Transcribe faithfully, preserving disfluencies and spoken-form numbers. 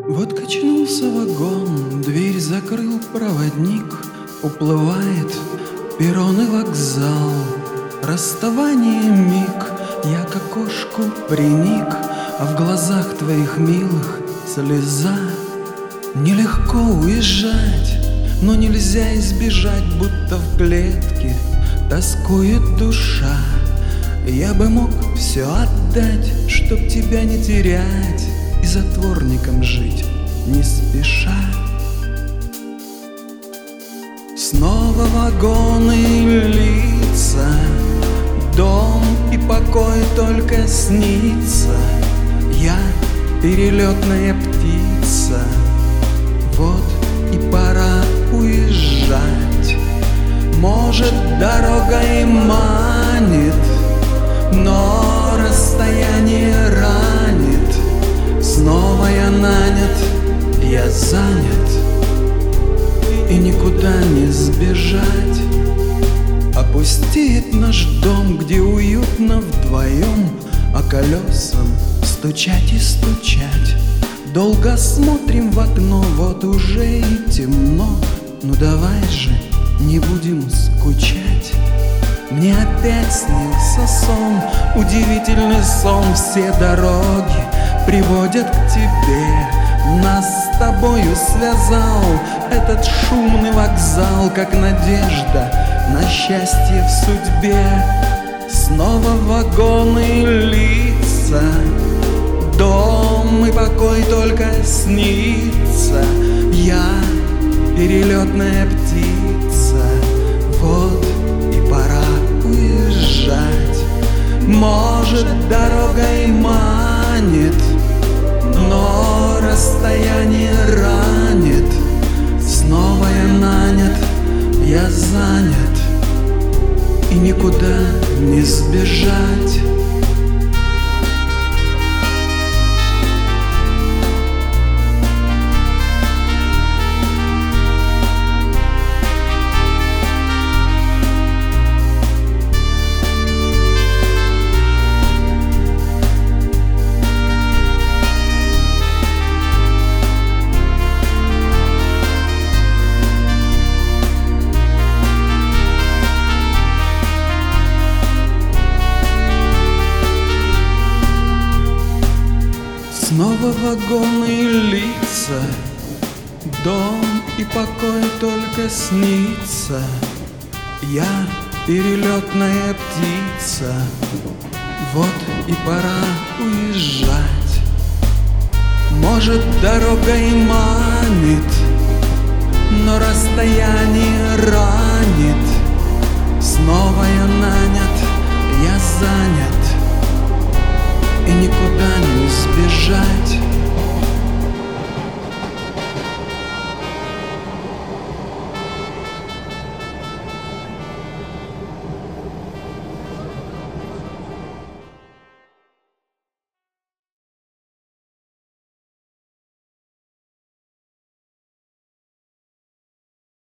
Вот качнулся вагон, дверь закрыл проводник, уплывает перрон и вокзал. Расставание миг, я к окошку приник, а в глазах твоих милых слеза. Нелегко уезжать, но нельзя избежать, будто в клетке тоскует душа. Я бы мог все отдать, чтоб тебя не терять и затворником жить не спеша. Снова вагоны и лица, дом и покой только снится. Я перелетная птица, вот и пора уезжать. Может, дорога и манит, но расстояние ранит. Снова я нанят, я занят, и никуда не сбежать. Опустеет наш дом, где уютно вдвоем, а колесам стучать и стучать. Долго смотрим в окно, вот уже и темно. Ну давай же, не будем скучать. Мне опять снился сон, удивительный сон. Все дороги приводят к тебе. Нас с тобою связал этот шумный вокзал, как надежда на счастье в судьбе. Снова вагоны и лица, дом и покой только снится. Я перелетная птица, вот и пора уезжать. Может, дорога и манит, но расстояние ранит. Снова я нанят, я занят, и никуда не сбежать. Снова вагоны и лица, дом и покой только снится. Я перелетная птица, вот и пора уезжать. Может, дорога и манит, но расстояние ранит. Снова я нанят, я занят, и никуда не сбежать.